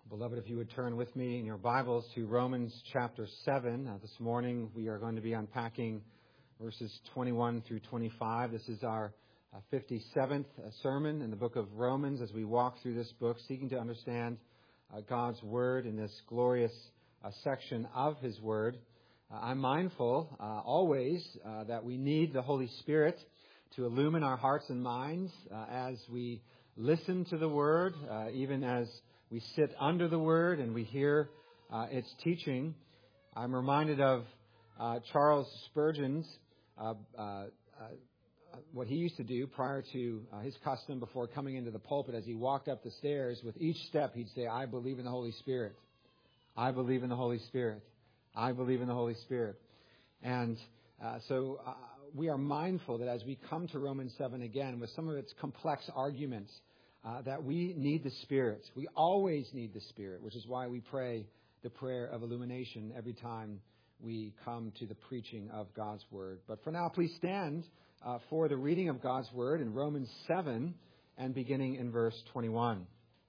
Beloved, if you would turn with me in your Bibles to Romans chapter 7. This morning we are going to be unpacking verses 21 through 25. This is our 57th sermon in the book of Romans as we walk through this book, seeking to understand God's Word in this glorious section of His Word. I'm mindful always that we need the Holy Spirit to illumine our hearts and minds as we listen to the Word, even as we sit under the Word and we hear its teaching. I'm reminded of Charles Spurgeon's, what he used to do prior to his custom before coming into the pulpit. As he walked up the stairs, with each step he'd say, "I believe in the Holy Spirit. I believe in the Holy Spirit. I believe in the Holy Spirit." And so we are mindful that as we come to Romans 7 again, with some of its complex arguments, that we need the Spirit. We always need the Spirit, which is why we pray the prayer of illumination every time we come to the preaching of God's Word. But for now, please stand for the reading of God's Word in Romans 7 and beginning in verse 21.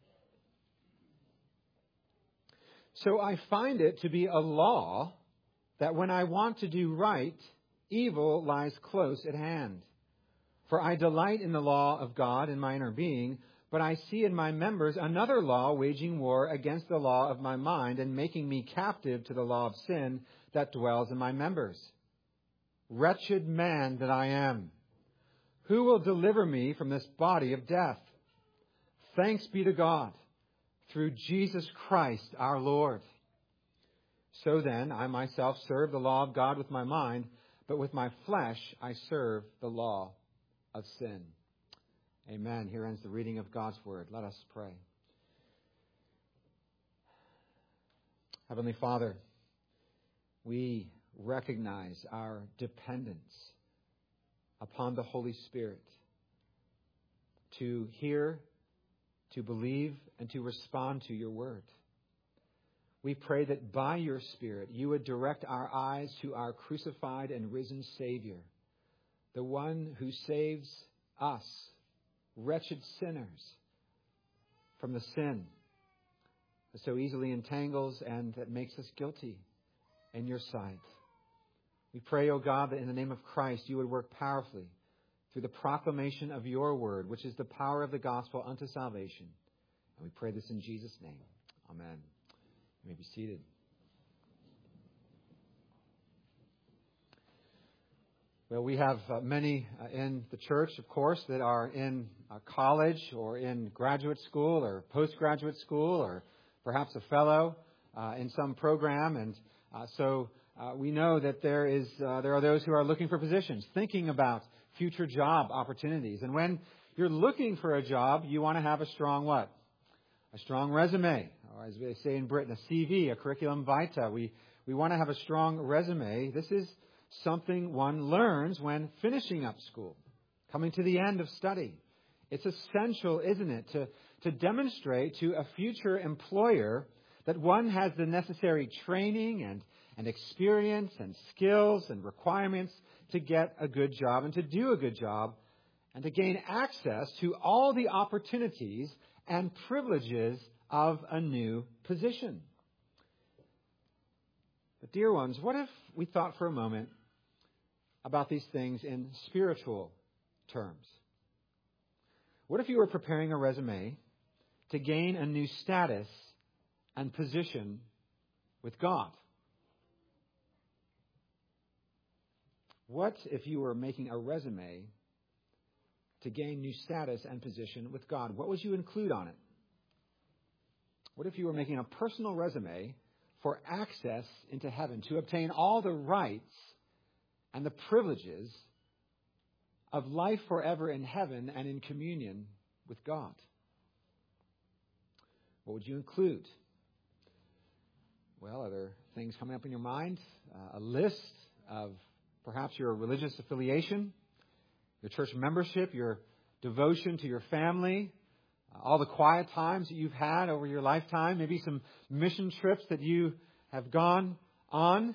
"So I find it to be a law that when I want to do right, evil lies close at hand. For I delight in the law of God in my inner being, but I see in my members another law waging war against the law of my mind and making me captive to the law of sin that dwells in my members. Wretched man that I am! Who will deliver me from this body of death? Thanks be to God, through Jesus Christ our Lord. So then, I myself serve the law of God with my mind, but with my flesh I serve the law of sin." Amen. Here ends the reading of God's Word. Let us pray. Heavenly Father, we recognize our dependence upon the Holy Spirit to hear, to believe, and to respond to your Word. We pray that by your Spirit you would direct our eyes to our crucified and risen Savior, the one who saves us, wretched sinners, from the sin that so easily entangles and that makes us guilty in your sight. We pray, O God, that in the name of Christ you would work powerfully through the proclamation of your word, which is the power of the gospel unto salvation. And we pray this in Jesus' name. Amen. You may be seated. Well, we have many in the church, of course, that are in college or in graduate school or postgraduate school or perhaps a fellow in some program. And so we know that there are those who are looking for positions, thinking about future job opportunities. And when you're looking for a job, you want to have a strong what? A strong resume, or as they say in Britain, a CV, a curriculum vitae. We want to have a strong resume. This is something one learns when finishing up school, coming to the end of study. It's essential, isn't it, to demonstrate to a future employer that one has the necessary training and experience and skills and requirements to get a good job and to do a good job and to gain access to all the opportunities and privileges of a new position. But dear ones, what if we thought for a moment about these things in spiritual terms? What if you were preparing a resume to gain a new status and position with God? What if you were making a resume to gain new status and position with God? What would you include on it? What if you were making a personal resume for access into heaven, to obtain all the rights and the privileges of life forever in heaven and in communion with God? What would you include? Well, are there things coming up in your mind? A list of perhaps your religious affiliation, your church membership, your devotion to your family, all the quiet times that you've had over your lifetime, maybe some mission trips that you have gone on.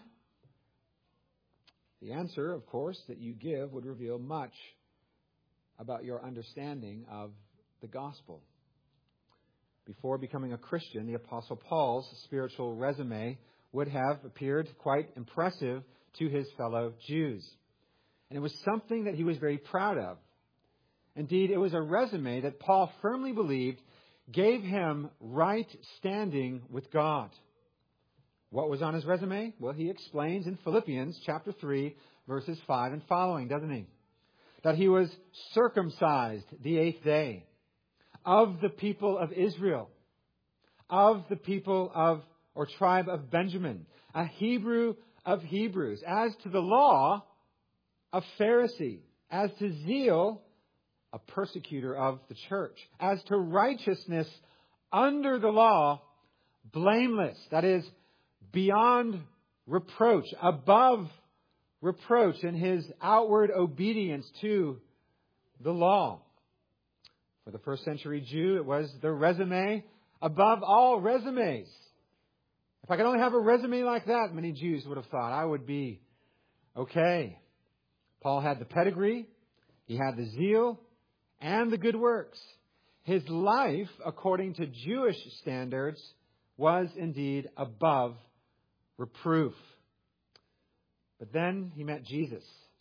The answer, of course, that you give would reveal much about your understanding of the gospel. Before becoming a Christian, the Apostle Paul's spiritual resume would have appeared quite impressive to his fellow Jews. And it was something that he was very proud of. Indeed, it was a resume that Paul firmly believed gave him right standing with God. What was on his resume? Well, he explains in Philippians chapter 3, verses 5 and following, doesn't he? That he was circumcised the 8th day, of the people of Israel, of the people of, or tribe of Benjamin, a Hebrew of Hebrews, as to the law, a Pharisee, as to zeal, a persecutor of the church, as to righteousness under the law, blameless, that is, beyond reproach, above reproach in his outward obedience to the law. For the first century Jew, it was the resume above all resumes. If I could only have a resume like that, many Jews would have thought, I would be okay. Paul had the pedigree, he had the zeal, and the good works. His life, according to Jewish standards, was indeed above reproof. But then he met Jesus.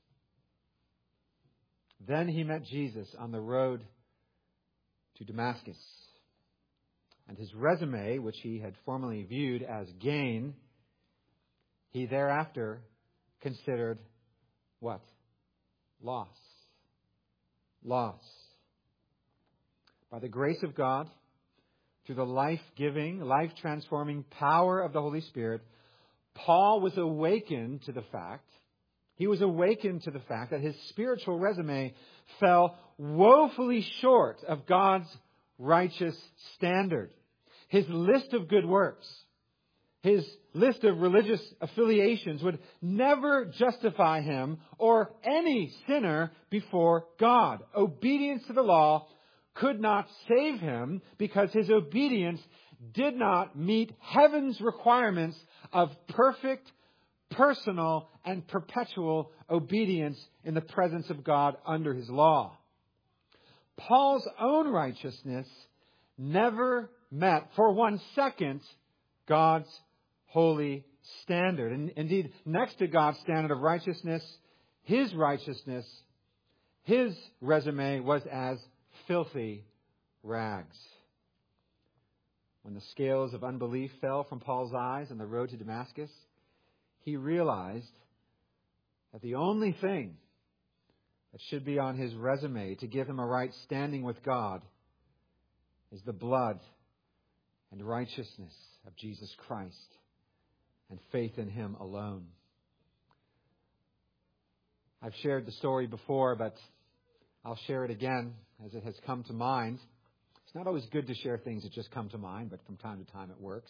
Then he met Jesus on the road to Damascus. And his resume, which he had formerly viewed as gain, he thereafter considered what? Loss. Loss. By the grace of God, through the life-giving, life-transforming power of the Holy Spirit, Paul was awakened to the fact, that his spiritual resume fell woefully short of God's righteous standard. His list of good works, his list of religious affiliations would never justify him or any sinner before God. Obedience to the law could not save him because his obedience did not meet heaven's requirements of perfect, personal, and perpetual obedience in the presence of God under His law. Paul's own righteousness never met for 1 second God's holy standard. And indeed, next to God's standard of righteousness, His righteousness, His resume was as filthy rags. When the scales of unbelief fell from Paul's eyes on the road to Damascus, he realized that the only thing that should be on his resume to give him a right standing with God is the blood and righteousness of Jesus Christ and faith in Him alone. I've shared the story before, but I'll share it again as it has come to mind. It's not always good to share things that just come to mind, but from time to time it works.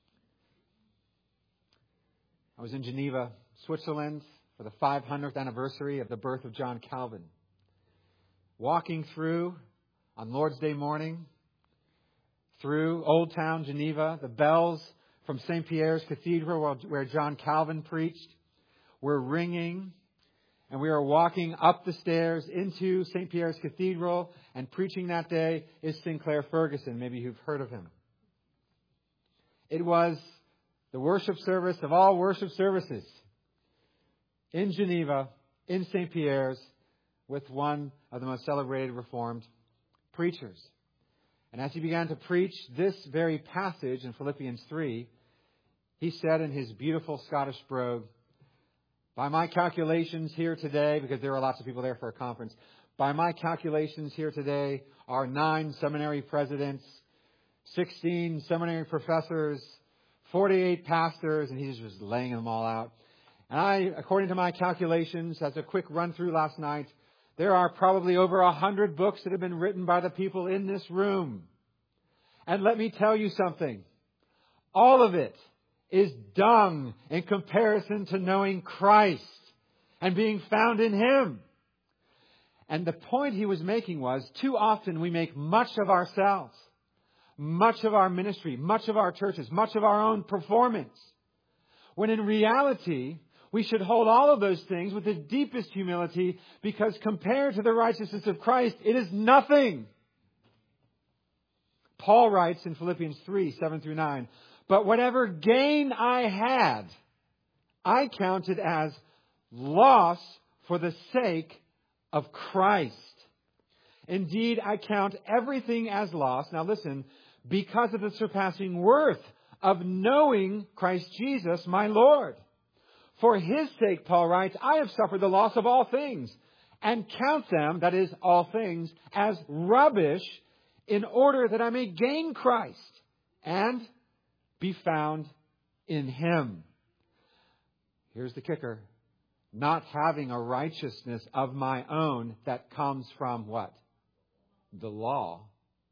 I was in Geneva, Switzerland, for the 500th anniversary of the birth of John Calvin. Walking through, on Lord's Day morning, through Old Town Geneva, the bells from St. Pierre's Cathedral, where John Calvin preached, were ringing. And we are walking up the stairs into St. Pierre's Cathedral, and preaching that day is Sinclair Ferguson. Maybe you've heard of him. It was the worship service of all worship services in Geneva, in St. Pierre's, with one of the most celebrated Reformed preachers. And as he began to preach this very passage in Philippians 3, he said in his beautiful Scottish brogue, by my calculations here today, because there were lots of people there for a conference, by my calculations here today are 9 seminary presidents, 16 seminary professors, 48 pastors, and he's just laying them all out. And according to my calculations, as a quick run through last night, there are probably over 100 books that have been written by the people in this room. And let me tell you something. All of it is dung in comparison to knowing Christ and being found in Him. And the point he was making was, too often we make much of ourselves, much of our ministry, much of our churches, much of our own performance, when in reality, we should hold all of those things with the deepest humility, because compared to the righteousness of Christ, it is nothing. Paul writes in Philippians 3, 7 through 9, "But whatever gain I had, I counted as loss for the sake of Christ. Indeed, I count everything as loss," now listen, "because of the surpassing worth of knowing Christ Jesus, my Lord. For His sake," Paul writes, "I have suffered the loss of all things, and count them," that is, all things, "as rubbish, in order that I may gain Christ and be found in Him." Here's the kicker. "Not having a righteousness of my own that comes from" what? The law.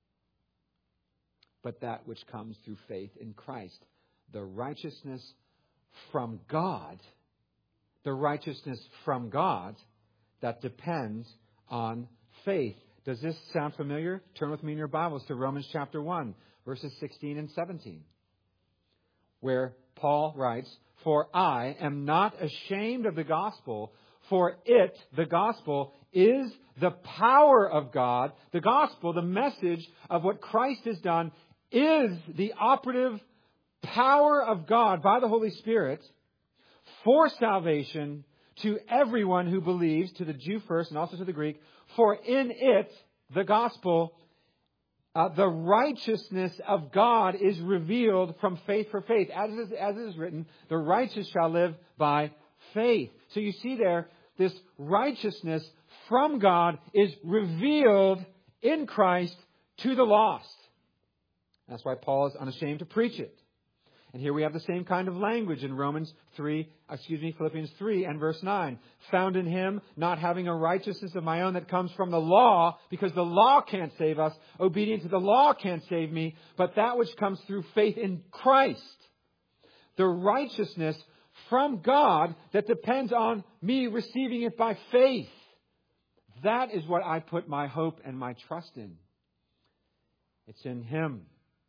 "But that which comes through faith in Christ." The righteousness from God. The righteousness from God that depends on faith. Does this sound familiar? Turn with me in your Bibles to Romans chapter 1, verses 16 and 17. Where Paul writes, "For I am not ashamed of the gospel, for it," the gospel, "is the power of God." The gospel, the message of what Christ has done, is the operative power of God by the Holy Spirit for salvation to everyone who believes, to the Jew first and also to the Greek. "For in it," the gospel, "the righteousness of God is revealed from faith for faith." As it is written, "The righteous shall live by faith." So you see there, this righteousness from God is revealed in Christ to the lost. That's why Paul is unashamed to preach it. And here we have the same kind of language in Philippians 3 and verse 9. "Found in Him, not having a righteousness of my own that comes from the law, because the law can't save us. Obedience to the law can't save me, but that which comes through faith in Christ." The righteousness from God that depends on me receiving it by faith. That is what I put my hope and my trust in. It's in Him.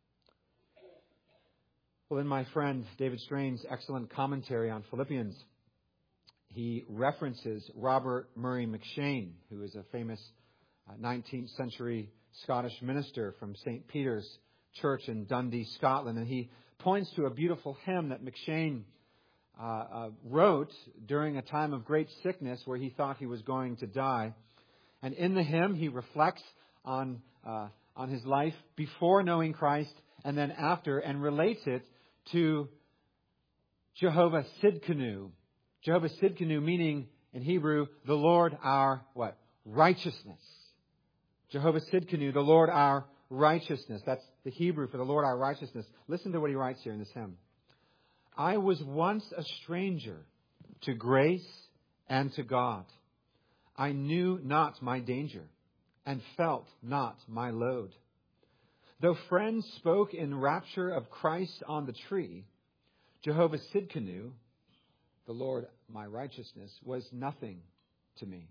Well, in my friend David Strain's excellent commentary on Philippians, he references Robert Murray McCheyne, who is a famous 19th century Scottish minister from St. Peter's Church in Dundee, Scotland. And he points to a beautiful hymn that McCheyne wrote during a time of great sickness where he thought he was going to die. And in the hymn, he reflects on his life before knowing Christ and then after, and relates it to Jehovah Sidkenu. Jehovah Sidkenu meaning in Hebrew, the Lord our what? Righteousness. Jehovah Sidkenu, the Lord our righteousness. That's the Hebrew for the Lord our righteousness. Listen to what he writes here in this hymn. "I was once a stranger to grace and to God. I knew not my danger and felt not my load. Though friends spoke in rapture of Christ on the tree, Jehovah Sidkenu, the Lord my righteousness, was nothing to me.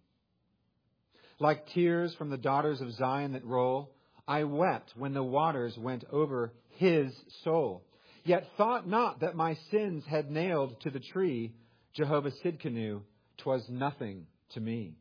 Like tears from the daughters of Zion that roll, I wept when the waters went over His soul. Yet thought not that my sins had nailed to the tree, Jehovah Sidkenu, 'twas nothing to me."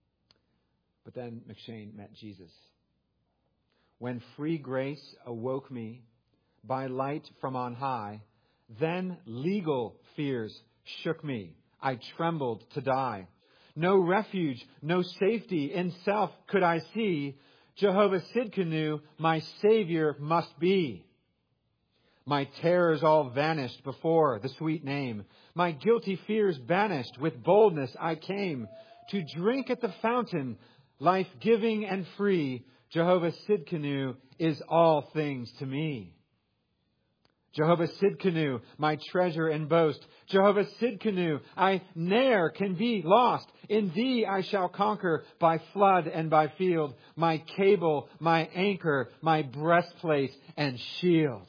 But then McCheyne met Jesus. "When free grace awoke me by light from on high, then legal fears shook me. I trembled to die. No refuge, no safety in self could I see. Jehovah Sidkenu, my Savior must be. My terrors all vanished before the sweet name. My guilty fears banished, with boldness I came to drink at the fountain, life-giving and free. Jehovah Sidkenu is all things to me. Jehovah Sidkenu, my treasure and boast. Jehovah Sidkenu, I ne'er can be lost. In Thee I shall conquer by flood and by field. My cable, my anchor, my breastplate and shield."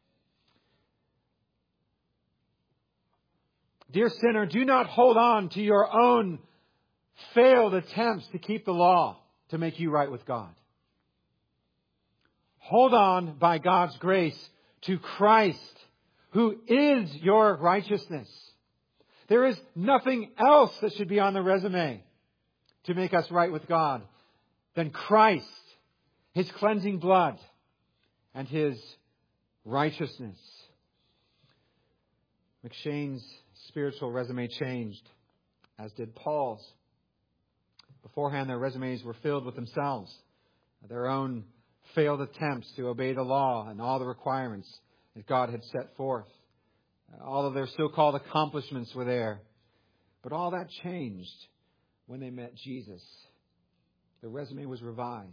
Dear sinner, do not hold on to your own failed attempts to keep the law to make you right with God. Hold on by God's grace to Christ, who is your righteousness. There is nothing else that should be on the resume to make us right with God than Christ, His cleansing blood, and His righteousness. McShane's spiritual resume changed, as did Paul's. Beforehand, their resumes were filled with themselves, their own failed attempts to obey the law and all the requirements that God had set forth. All of their so-called accomplishments were there. But all that changed when they met Jesus. The resume was revised.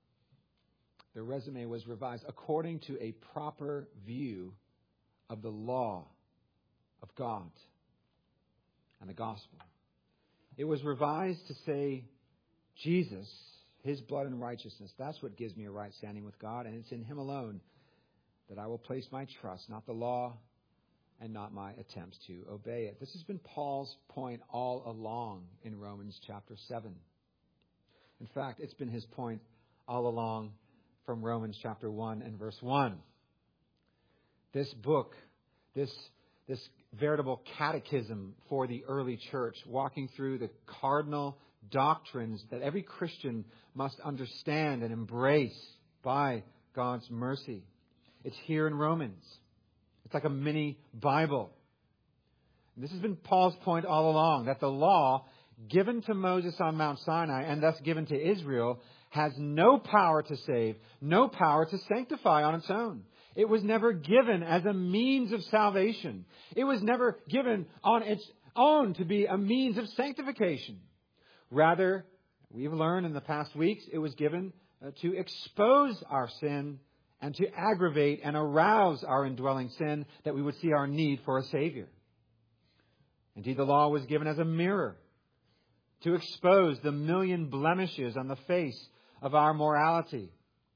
The resume was revised according to a proper view of the law of God and the gospel. It was revised to say, Jesus, His blood and righteousness, that's what gives me a right standing with God, and it's in Him alone that I will place my trust, not the law and not my attempts to obey it. This has been Paul's point all along in Romans chapter 7. In fact, it's been his point all along from Romans chapter 1 and verse 1. This book, this veritable catechism for the early church, walking through the cardinal doctrines that every Christian must understand and embrace by God's mercy. It's here in Romans. It's like a mini Bible. And this has been Paul's point all along, that the law given to Moses on Mount Sinai and thus given to Israel has no power to save, no power to sanctify on its own. It was never given as a means of salvation. It was never given on its own to be a means of sanctification. Rather, we've learned in the past weeks, it was given to expose our sin and to aggravate and arouse our indwelling sin, that we would see our need for a Savior. Indeed, the law was given as a mirror to expose the million blemishes on the face of our morality.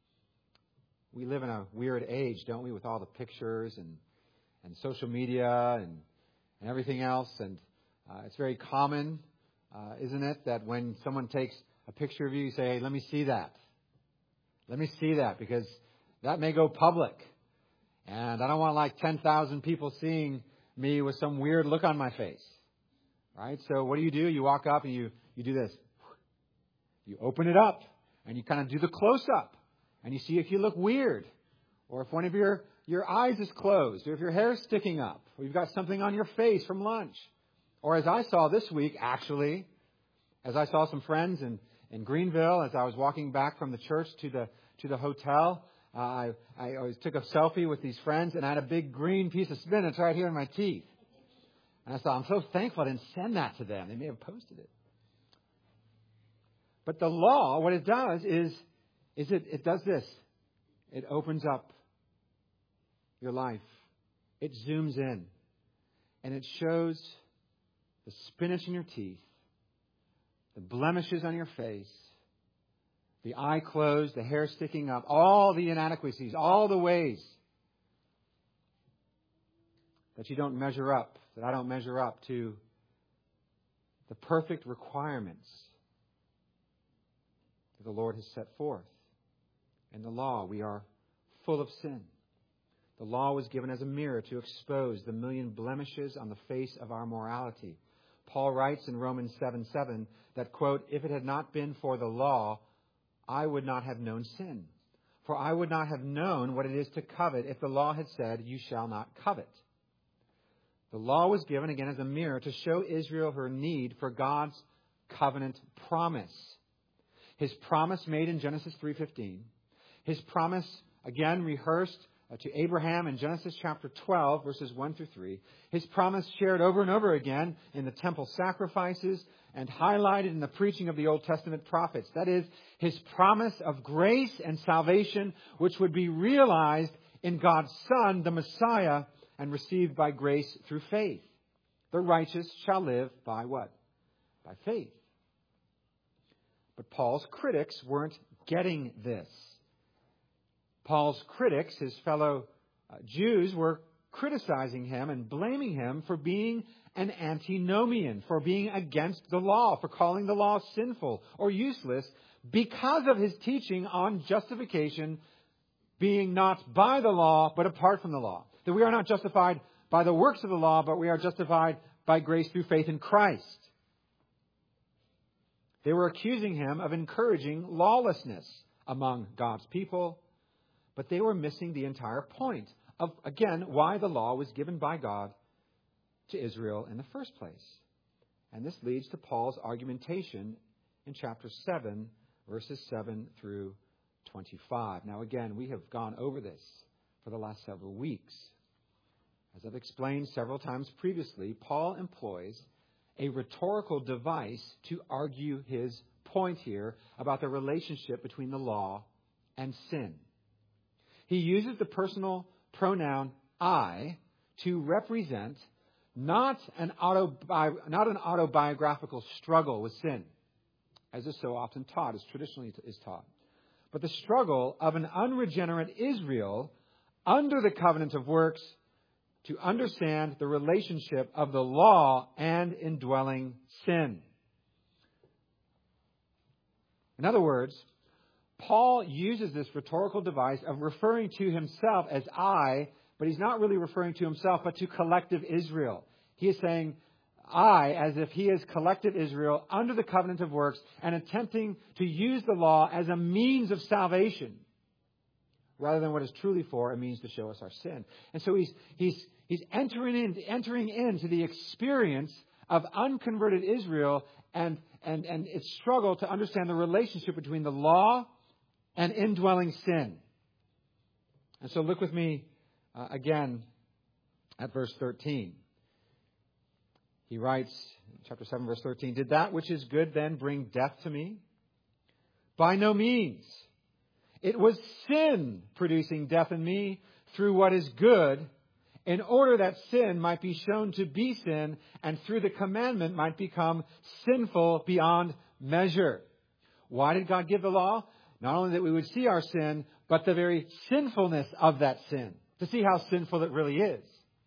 We live in a weird age, don't we, with all the pictures and social media and everything else. And it's very common, isn't it, that when someone takes a picture of you, you say, hey, let me see that. Let me see that, because that may go public. And I don't want like 10,000 people seeing me with some weird look on my face. Right? So what do? You walk up and you do this. You open it up and you kind of do the close-up. And you see if you look weird. Or if one of your eyes is closed. Or if your hair is sticking up. Or you've got something on your face from lunch. Or as I saw this week, actually, as I saw some friends in Greenville, as I was walking back from the church to the hotel, I always took a selfie with these friends, and I had a big green piece of spinach right here in my teeth. And I thought, I'm so thankful I didn't send that to them. They may have posted it. But the law, what it does is it does this. It opens up your life. It zooms in. And it shows the spinach in your teeth, the blemishes on your face, the eye closed, the hair sticking up, all the inadequacies, all the ways that you don't measure up, that I don't measure up to the perfect requirements that the Lord has set forth. In the law, we are full of sin. The law was given as a mirror to expose the million blemishes on the face of our morality. Paul writes in Romans 7:7 that, quote, if it had not been for the law, I would not have known sin. For I would not have known what it is to covet if the law had said, you shall not covet. The law was given again as a mirror to show Israel her need for God's covenant promise. His promise made in Genesis 3:15. His promise again rehearsed to Abraham in Genesis chapter 12, verses 1 through 3. His promise shared over and over again in the temple sacrifices and highlighted in the preaching of the Old Testament prophets. That is, His promise of grace and salvation, which would be realized in God's Son, the Messiah, and received by grace through faith. The righteous shall live by what? By faith. But Paul's critics weren't getting this. Paul's critics, his fellow Jews, were criticizing him and blaming him for being an antinomian, for being against the law, for calling the law sinful or useless because of his teaching on justification being not by the law but apart from the law. That we are not justified by the works of the law, but we are justified by grace through faith in Christ. They were accusing him of encouraging lawlessness among God's people But they were missing the entire point of, again, why the law was given by God to Israel in the first place. And this leads to Paul's argumentation in chapter 7, verses 7 through 25. Now, again, we have gone over this for the last several weeks. As I've explained several times previously, Paul employs a rhetorical device to argue his point here about the relationship between the law and sin. He uses the personal pronoun I to represent not an autobiographical struggle with sin, as is so often taught, as traditionally is taught, but the struggle of an unregenerate Israel under the covenant of works to understand the relationship of the law and indwelling sin. In other words, Paul uses this rhetorical device of referring to himself as I, but he's not really referring to himself, but to collective Israel. He is saying I as if he is collective Israel under the covenant of works and attempting to use the law as a means of salvation rather than what it's truly for, a means to show us our sin. And so he's entering into the experience of unconverted Israel and its struggle to understand the relationship between the law and indwelling sin. And so look with me again at verse 13. He writes, chapter 7, verse 13, "Did that which is good then bring death to me? By no means. It was sin producing death in me through what is good, in order that sin might be shown to be sin, and through the commandment might become sinful beyond measure." Why did God give the law? Not only that we would see our sin, but the very sinfulness of that sin, to see how sinful it really is.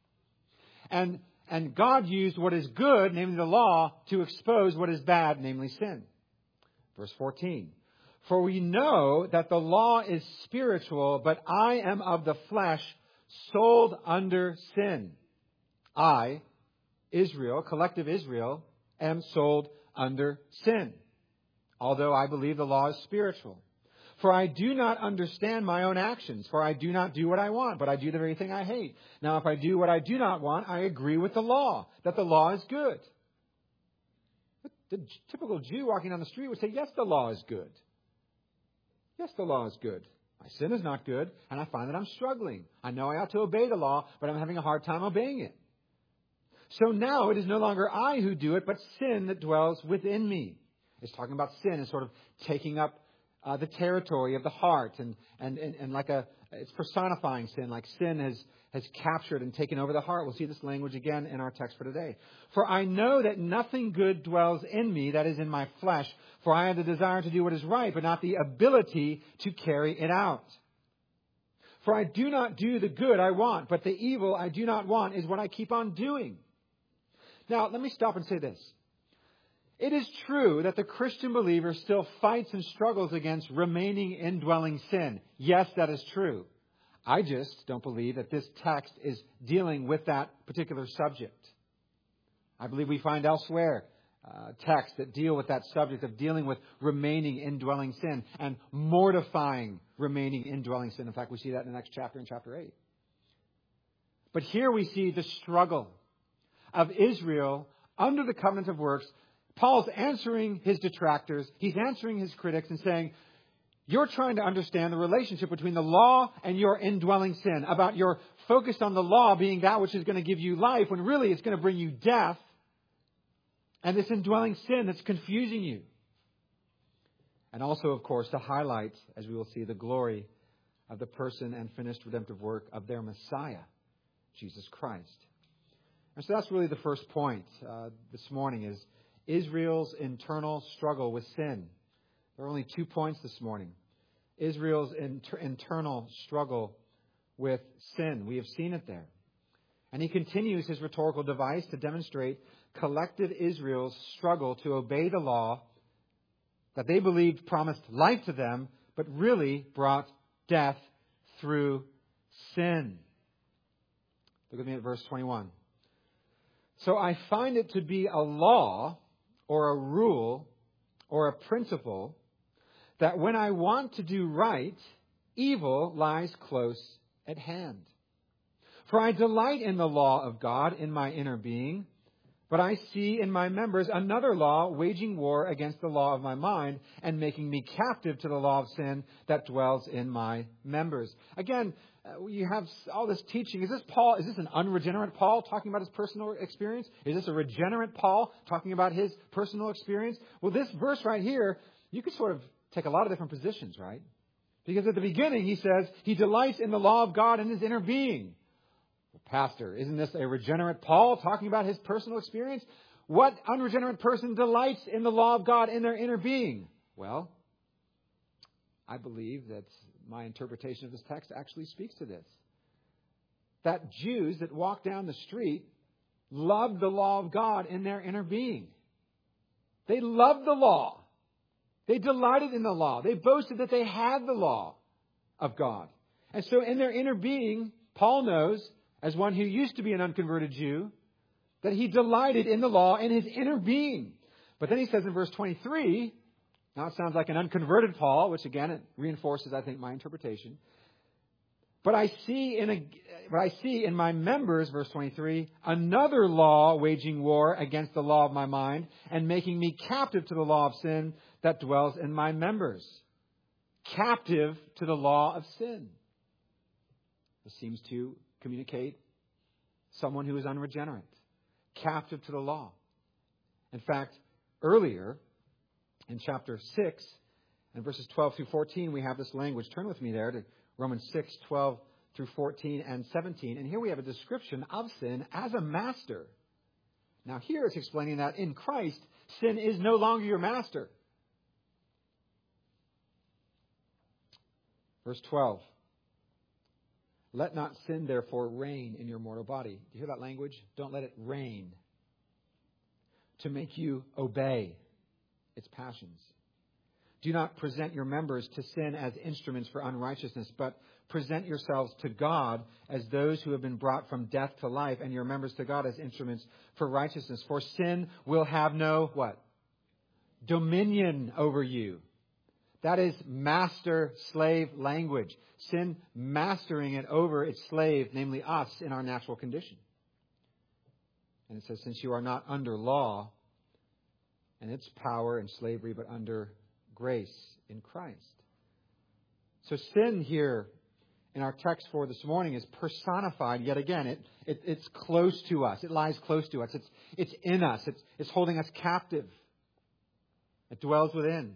And God used what is good, namely the law, to expose what is bad, namely sin. Verse 14. "For we know that the law is spiritual, but I am of the flesh, sold under sin. I, Israel, collective Israel, am sold under sin, although I believe the law is spiritual. For I do not understand my own actions, for I do not do what I want, but I do the very thing I hate. Now, if I do what I do not want, I agree with the law, that the law is good." The typical Jew walking down the street would say, yes, the law is good. Yes, the law is good. My sin is not good, and I find that I'm struggling. I know I ought to obey the law, but I'm having a hard time obeying it. So now it is no longer I who do it, but sin that dwells within me. It's talking about sin as sort of taking up the territory of the heart, and like it's personifying sin, like sin has captured and taken over the heart. We'll see this language again in our text for today. "For I know that nothing good dwells in me, that is in my flesh. For I have the desire to do what is right, but not the ability to carry it out. For I do not do the good I want, but the evil I do not want is what I keep on doing." Now, let me stop and say this. It is true that the Christian believer still fights and struggles against remaining indwelling sin. Yes, that is true. I just don't believe that this text is dealing with that particular subject. I believe we find elsewhere texts that deal with that subject of dealing with remaining indwelling sin and mortifying remaining indwelling sin. In fact, we see that in the next chapter, in chapter 8. But here we see the struggle of Israel under the covenant of works. Paul's answering his detractors. He's answering his critics and saying, you're trying to understand the relationship between the law and your indwelling sin, about your focus on the law being that which is going to give you life, when really it's going to bring you death, and this indwelling sin that's confusing you. And also, of course, to highlight, as we will see, the glory of the person and finished redemptive work of their Messiah, Jesus Christ. And so that's really the first point this morning, is Israel's internal struggle with sin. There are only 2 points this morning. Israel's internal struggle with sin. We have seen it there. And he continues his rhetorical device to demonstrate collective Israel's struggle to obey the law that they believed promised life to them, but really brought death through sin. Look with me at verse 21. "So I find it to be a law, or a rule, or a principle, that when I want to do right, evil lies close at hand. For I delight in the law of God in my inner being, but I see in my members another law waging war against the law of my mind and making me captive to the law of sin that dwells in my members. Again, you have all this teaching. Is this an unregenerate Paul talking about his personal experience? Is this a regenerate Paul talking about his personal experience? Well, this verse right here, you could sort of take a lot of different positions, right? Because at the beginning he says he delights in the law of God in his inner being. Pastor, isn't this a regenerate Paul talking about his personal experience? What unregenerate person delights in the law of God in their inner being? Well, I believe that my interpretation of this text actually speaks to this. That Jews that walk down the street loved the law of God in their inner being. They loved the law. They delighted in the law. They boasted that they had the law of God. And so in their inner being, Paul knows, as one who used to be an unconverted Jew, that he delighted in the law in his inner being. But then he says in verse 23, now it sounds like an unconverted Paul, which again, it reinforces, I think, my interpretation. But I see in my members, verse 23, another law waging war against the law of my mind and making me captive to the law of sin that dwells in my members. Captive to the law of sin. This seems to communicate someone who is unregenerate, captive to the law. In fact, earlier in chapter 6 and verses 12 through 14, we have this language. Turn with me there to Romans 6, 12 through 14 and 17. And here we have a description of sin as a master. Now here it's explaining that in Christ, sin is no longer your master. Verse 12. Let not sin, therefore, reign in your mortal body. Do you hear that language? Don't let it reign to make you obey its passions. Do not present your members to sin as instruments for unrighteousness, but present yourselves to God as those who have been brought from death to life, and your members to God as instruments for righteousness. For sin will have no, what? Dominion over you. That is master-slave language. Sin mastering it over its slave, namely us, in our natural condition. And it says, since you are not under law and its power and slavery, but under grace in Christ. So sin here in our text for this morning is personified yet again. It's close to us. It lies close to us. It's in us. It's holding us captive. It dwells within.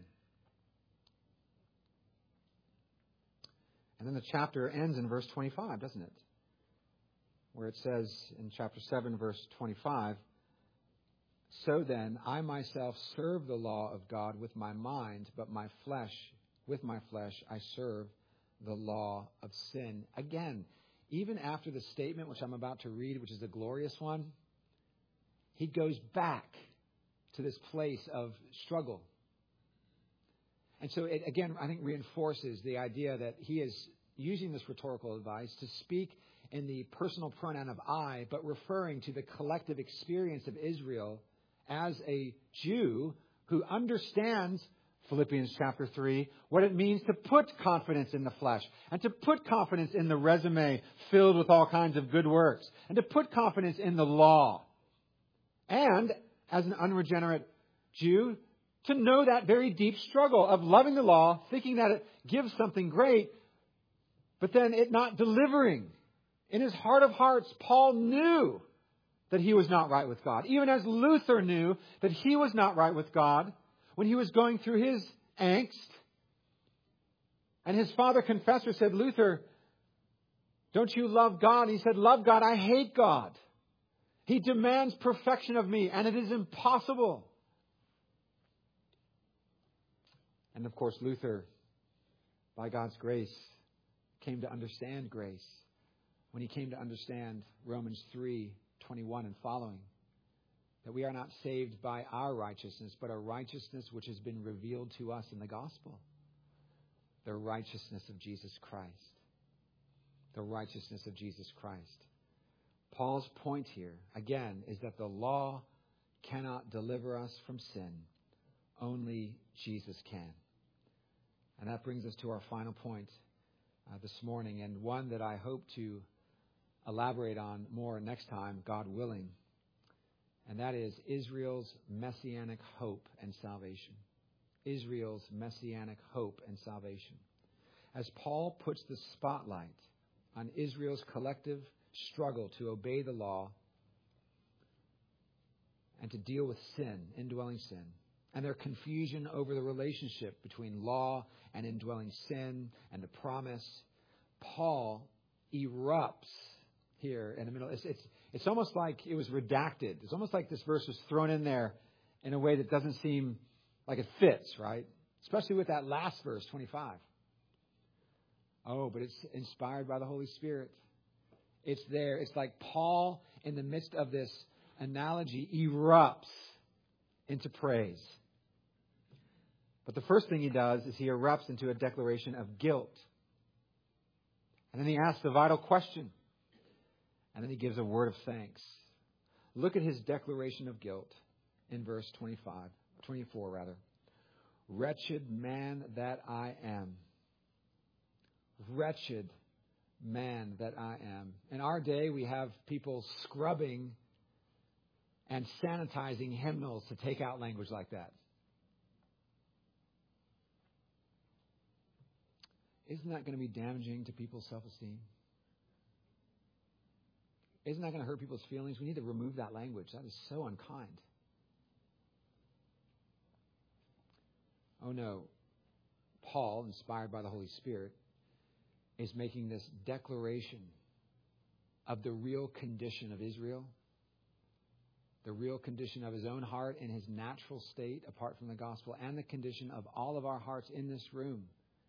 And then the chapter ends in verse 25, doesn't it? Where it says in chapter 7, verse 25, so then I myself serve the law of God with my mind, but with my flesh I serve the law of sin. Again, even after the statement which I'm about to read, which is a glorious one, he goes back to this place of struggle. And so it, again, I think reinforces the idea that he is using this rhetorical advice to speak in the personal pronoun of I, but referring to the collective experience of Israel as a Jew who understands, Philippians chapter 3, what it means to put confidence in the flesh and to put confidence in the resume filled with all kinds of good works and to put confidence in the law. And as an unregenerate Jew, to know that very deep struggle of loving the law, thinking that it gives something great, but then it not delivering. In his heart of hearts, Paul knew that he was not right with God. Even as Luther knew that he was not right with God when he was going through his angst. And his father confessor said, Luther, don't you love God? And he said, love God, I hate God. He demands perfection of me, and it is impossible. And of course, Luther, by God's grace, came to understand grace when he came to understand Romans 3:21 and following. That we are not saved by our righteousness, but a righteousness which has been revealed to us in the gospel. The righteousness of Jesus Christ. The righteousness of Jesus Christ. Paul's point here, again, is that the law cannot deliver us from sin. Only Jesus can. And that brings us to our final point. this morning, and one that I hope to elaborate on more next time, God willing. And that is Israel's messianic hope and salvation. Israel's messianic hope and salvation. As Paul puts the spotlight on Israel's collective struggle to obey the law and to deal with sin, indwelling sin, and their confusion over the relationship between law and indwelling sin and the promise, Paul erupts here in the middle. It's almost like it was redacted. It's almost like this verse was thrown in there in a way that doesn't seem like it fits, right? Especially with that last verse, 25. Oh, but it's inspired by the Holy Spirit. It's there. It's like Paul, in the midst of this analogy, erupts into praise. But the first thing he does is he erupts into a declaration of guilt. And then he asks the vital question. And then he gives a word of thanks. Look at his declaration of guilt in verse 24 rather. Wretched man that I am. Wretched man that I am. In our day, we have people scrubbing and sanitizing hymnals to take out language like that. Isn't that going to be damaging to people's self-esteem? Isn't that going to hurt people's feelings? We need to remove that language. That is so unkind. Oh no. Paul, inspired by the Holy Spirit, is making this declaration of the real condition of Israel, the real condition of his own heart in his natural state apart from the gospel, and the condition of all of our hearts in this room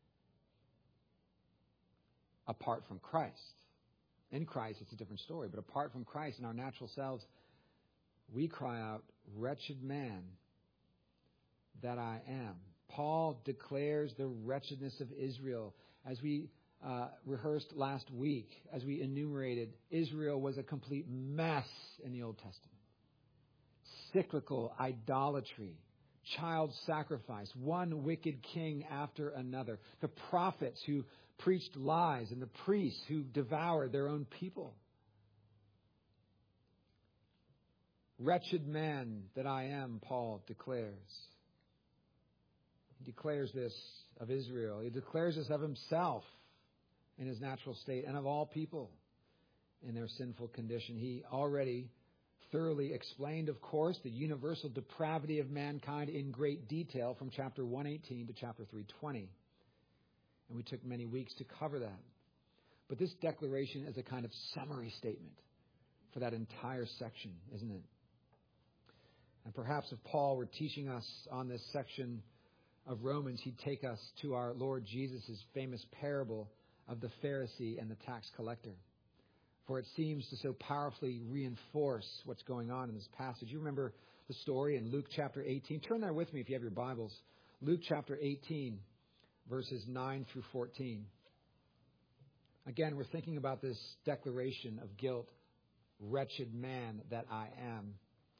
apart from Christ. In Christ, it's a different story. But apart from Christ, in our natural selves, we cry out, wretched man that I am. Paul declares the wretchedness of Israel. As we rehearsed last week, as we enumerated, Israel was a complete mess in the Old Testament. Cyclical idolatry, child sacrifice, one wicked king after another. The prophets who preached lies and the priests who devoured their own people. Wretched man that I am, Paul declares. He declares this of Israel. He declares this of himself in his natural state and of all people in their sinful condition. He already thoroughly explained, of course, the universal depravity of mankind in great detail from chapter 118 to chapter 320. And we took many weeks to cover that. But this declaration is a kind of summary statement for that entire section, isn't it? And perhaps if Paul were teaching us on this section of Romans, he'd take us to our Lord Jesus' famous parable of the Pharisee and the tax collector. For it seems to so powerfully reinforce what's going on in this passage. You remember the story in Luke chapter 18. Turn there with me if you have your Bibles. Luke chapter 18, verses 9 through 14. Again, we're thinking about this declaration of guilt. Wretched man that I am.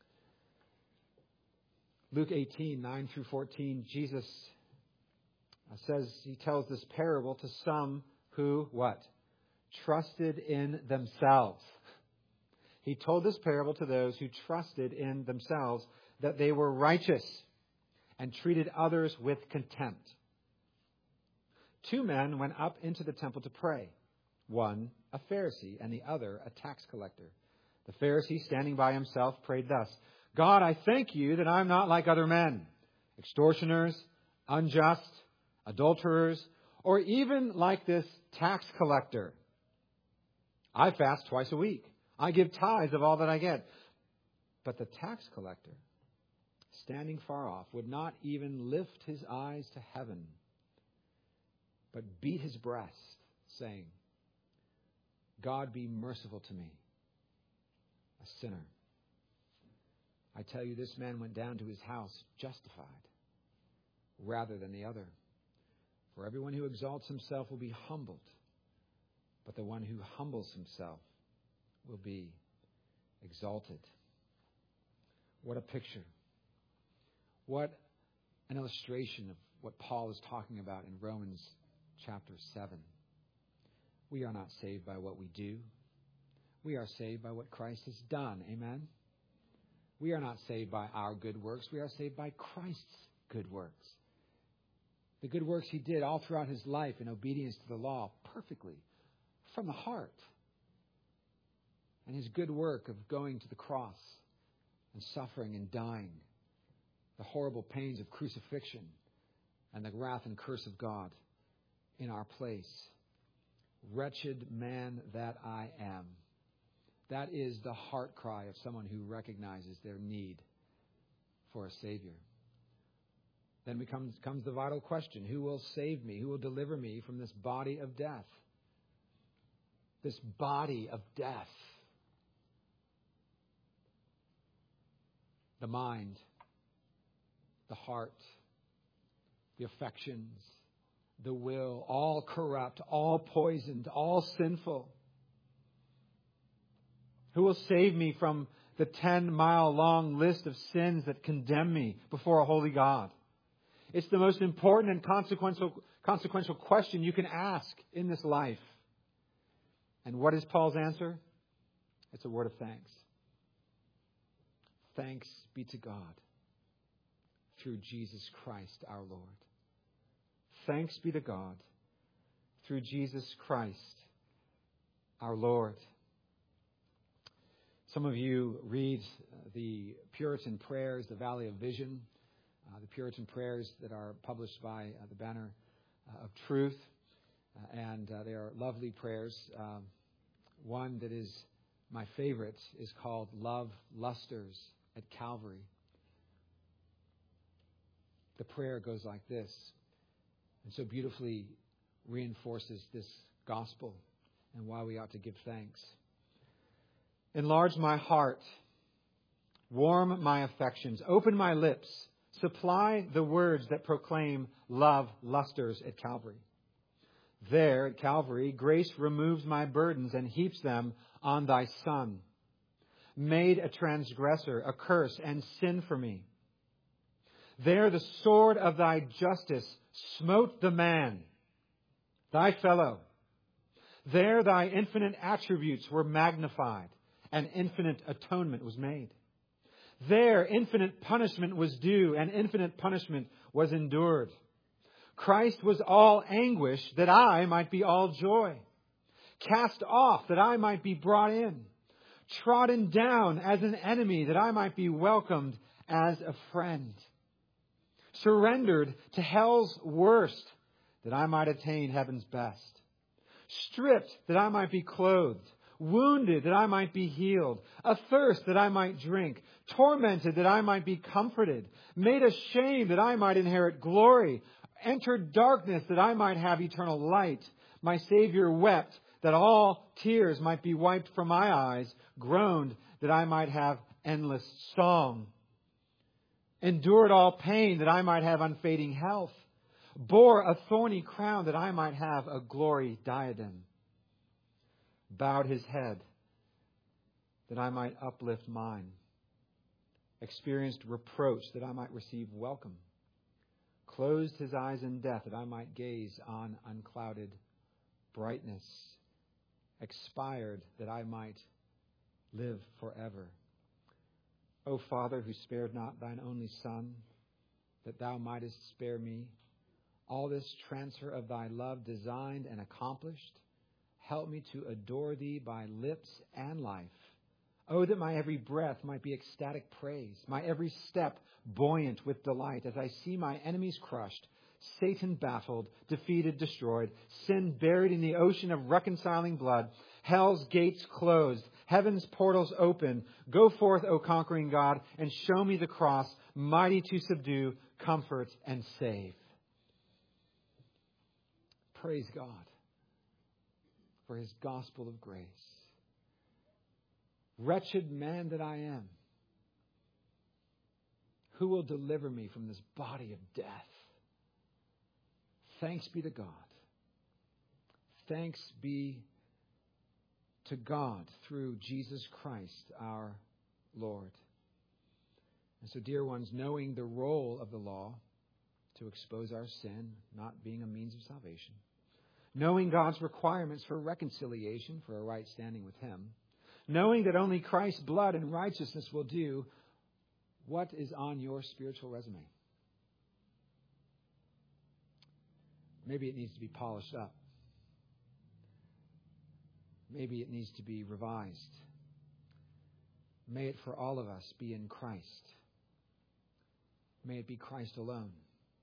Luke 18, 9 through 14, Jesus says, he tells this parable to some who, what? Trusted in themselves. He told this parable to those who trusted in themselves that they were righteous and treated others with contempt. Two men went up into the temple to pray. One, a Pharisee, and the other, a tax collector. The Pharisee, standing by himself, prayed thus, God, I thank you that I'm not like other men, extortioners, unjust, adulterers, or even like this tax collector. I fast twice a week. I give tithes of all that I get. But the tax collector, standing far off, would not even lift his eyes to heaven, but beat his breast, saying, God, be merciful to me, a sinner. I tell you, this man went down to his house justified rather than the other. For everyone who exalts himself will be humbled, but the one who humbles himself will be exalted. What a picture. What an illustration of what Paul is talking about in Romans chapter 7. We are not saved by what we do. We are saved by what Christ has done. Amen? We are not saved by our good works. We are saved by Christ's good works. The good works he did all throughout his life in obedience to the law, perfectly, from the heart. And his good work of going to the cross and suffering and dying, the horrible pains of crucifixion and the wrath and curse of God in our place. Wretched man that I am. That is the heart cry of someone who recognizes their need for a Savior. Then comes the vital question: who will save me? Who will deliver me from this body of death? This body of death. The mind, the heart, the affections, the will, all corrupt, all poisoned, all sinful. Who will save me from the 10-mile-long list of sins that condemn me before a holy God? It's the most important and consequential question you can ask in this life. And what is Paul's answer? It's a word of thanks. Thanks be to God through Jesus Christ our Lord. Thanks be to God through Jesus Christ our Lord. Some of you read the Puritan prayers, the Valley of Vision, the Puritan prayers that are published by the Banner of Truth. And they are lovely prayers. One that is my favorite is called Love Lusters at Calvary. The prayer goes like this, and so beautifully reinforces this gospel and why we ought to give thanks. Enlarge my heart, warm my affections, open my lips, supply the words that proclaim love lusters at Calvary. There at Calvary, grace removes my burdens and heaps them on thy Son. Made a transgressor, a curse and sin for me. There the sword of thy justice smote the man, thy fellow. There thy infinite attributes were magnified, and infinite atonement was made. There infinite punishment was due, and infinite punishment was endured. Christ was all anguish that I might be all joy. Cast off that I might be brought in. Trodden down as an enemy that I might be welcomed as a friend. Surrendered to hell's worst that I might attain heaven's best. Stripped that I might be clothed. Wounded that I might be healed. Athirst that I might drink. Tormented that I might be comforted. Made ashamed that I might inherit glory. Entered darkness that I might have eternal light. My Savior wept that all tears might be wiped from my eyes. Groaned that I might have endless song. Endured all pain that I might have unfading health. Bore a thorny crown that I might have a glory diadem. Bowed his head that I might uplift mine. Experienced reproach that I might receive welcome. Closed his eyes in death that I might gaze on unclouded brightness. Expired that I might live forever. O Father, who spared not thine only Son, that thou mightest spare me, all this transfer of thy love designed and accomplished, help me to adore thee by lips and life. Oh, that my every breath might be ecstatic praise, my every step buoyant with delight, as I see my enemies crushed, Satan baffled, defeated, destroyed, sin buried in the ocean of reconciling blood, hell's gates closed, heaven's portals open. Go forth, O conquering God, and show me the cross, mighty to subdue, comfort, and save. Praise God for his gospel of grace. Wretched man that I am, who will deliver me from this body of death? Thanks be to God. Thanks be to God through Jesus Christ our Lord. And so, dear ones, knowing the role of the law to expose our sin, not being a means of salvation, knowing God's requirements for reconciliation, for a right standing with Him, knowing that only Christ's blood and righteousness will do, what is on your spiritual resume? Maybe it needs to be polished up. Maybe it needs to be revised. May it for all of us be in Christ. May it be Christ alone.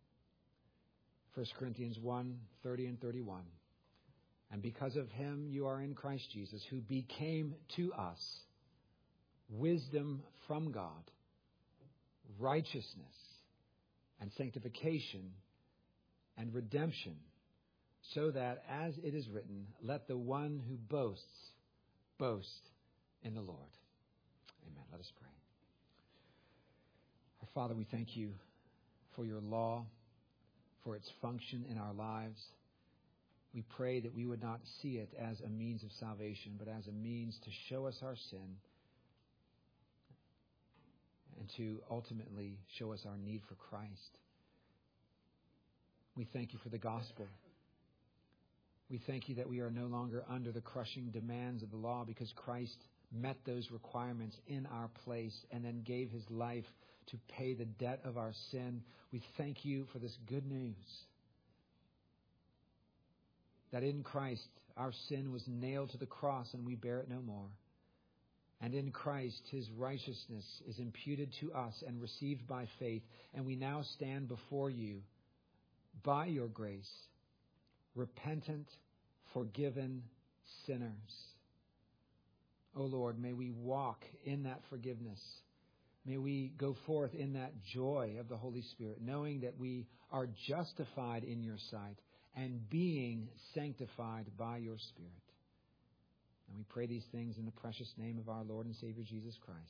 1 Corinthians 1:30 and 31. And because of Him you are in Christ Jesus, who became to us wisdom from God, righteousness and sanctification and redemption, so that, as it is written, let the one who boasts, boast in the Lord. Amen. Let us pray. Our Father, we thank you for your law, for its function in our lives. We pray that we would not see it as a means of salvation, but as a means to show us our sin and to ultimately show us our need for Christ. We thank you for the gospel. We thank you that we are no longer under the crushing demands of the law because Christ met those requirements in our place and then gave His life to pay the debt of our sin. We thank you for this good news that in Christ our sin was nailed to the cross and we bear it no more. And in Christ His righteousness is imputed to us and received by faith. And we now stand before you by your grace, repentant, forgiven sinners. O Lord, may we walk in that forgiveness. May we go forth in that joy of the Holy Spirit, knowing that we are justified in your sight and being sanctified by your Spirit. And we pray these things in the precious name of our Lord and Savior Jesus Christ.